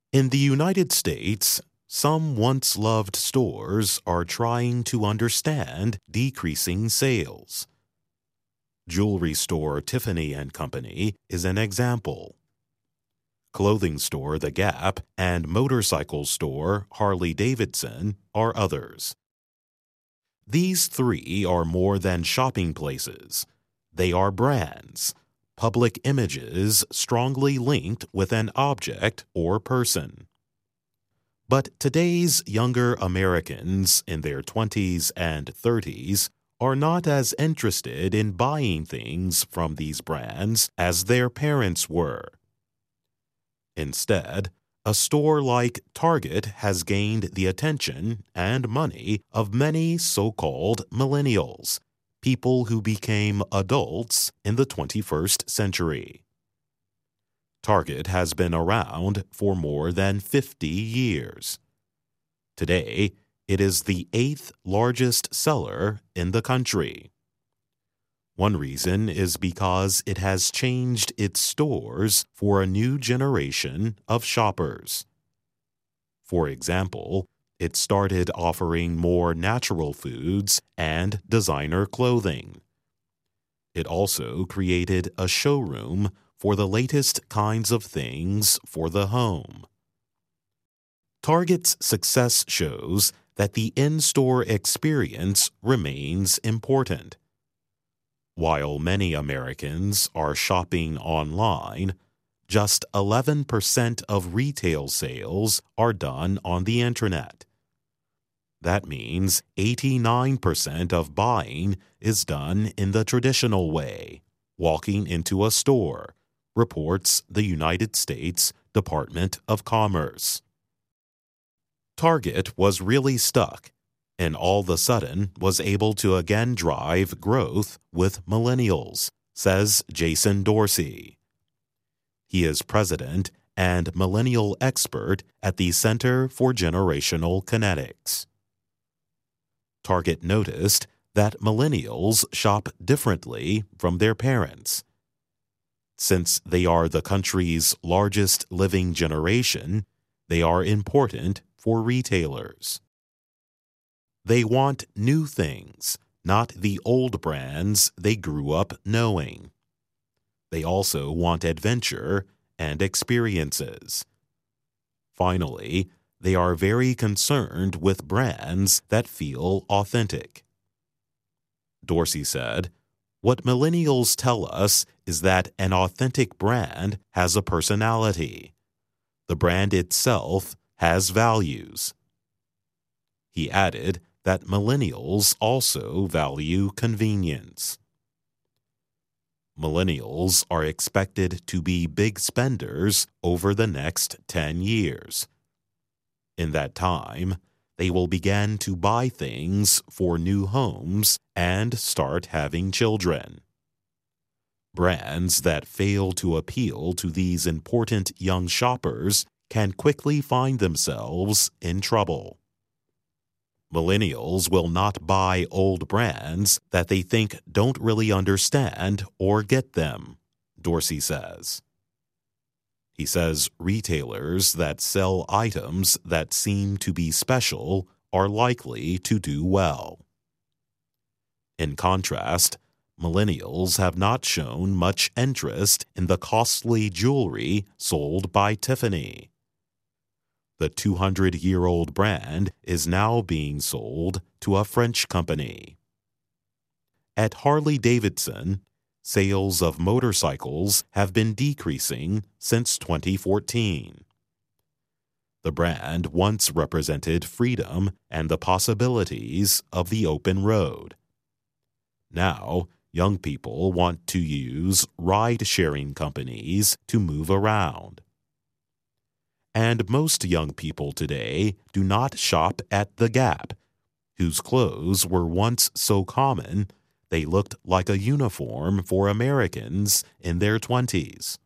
In the United States, some once-loved stores are trying to understand decreasing sales. Jewelry store Tiffany & Company is an example. Clothing store The Gap and motorcycle store Harley-Davidson are others. These three are more than shopping places. They are brands, public images strongly linked with an object or person. But today's younger Americans in their 20s and 30s are not as interested in buying things from these brands as their parents were. Instead, a store like Target has gained the attention and money of many so-called millennials, people who became adults in the 21st century. Target has been around for more than 50 years. Today, it is the 8th largest seller in the country. One reason is because it has changed its stores for a new generation of shoppers. For example, it started offering more natural foods and designer clothing. It also created a showroom for the latest kinds of things for the home. Target's success shows that the in-store experience remains important. While many Americans are shopping online, just 11% of retail sales are done on the internet. That means 89% of buying is done in the traditional way, walking into a store, reports the United States Department of Commerce. Target was really stuck, and all of a sudden was able to again drive growth with millennials, says Jason Dorsey. He is president and millennial expert at the Center for Generational Kinetics. Target noticed that millennials shop differently from their parents. Since they are the country's largest living generation, they are important for retailers. They want new things, not the old brands they grew up knowing. They also want adventure and experiences. Finally, they are very concerned with brands that feel authentic. Dorsey said, "What millennials tell us is that an authentic brand has a personality. The brand itself has values." He added that millennials also value convenience. Millennials are expected to be big spenders over the next 10 years. In that time, they will begin to buy things for new homes and start having children. Brands that fail to appeal to these important young shoppers can quickly find themselves in trouble. Millennials will not buy old brands that they think don't really understand or get them, Dorsey says. He says retailers that sell items that seem to be special are likely to do well. In contrast, millennials have not shown much interest in the costly jewelry sold by Tiffany. The 200-year-old brand is now being sold to a French company. At Harley-Davidson, sales of motorcycles have been decreasing since 2014. The brand once represented freedom and the possibilities of the open road. Now, young people want to use ride-sharing companies to move around. And most young people today do not shop at The Gap, whose clothes were once so common they looked like a uniform for Americans in their 20s.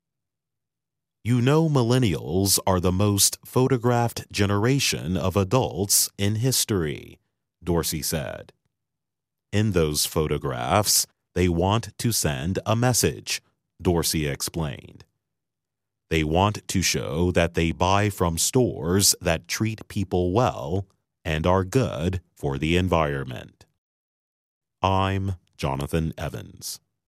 You know, millennials are the most photographed generation of adults in history, Dorsey said. In those photographs, they want to send a message, Dorsey explained. They want to show that they buy from stores that treat people well and are good for the environment. I'm Jonathan Evans.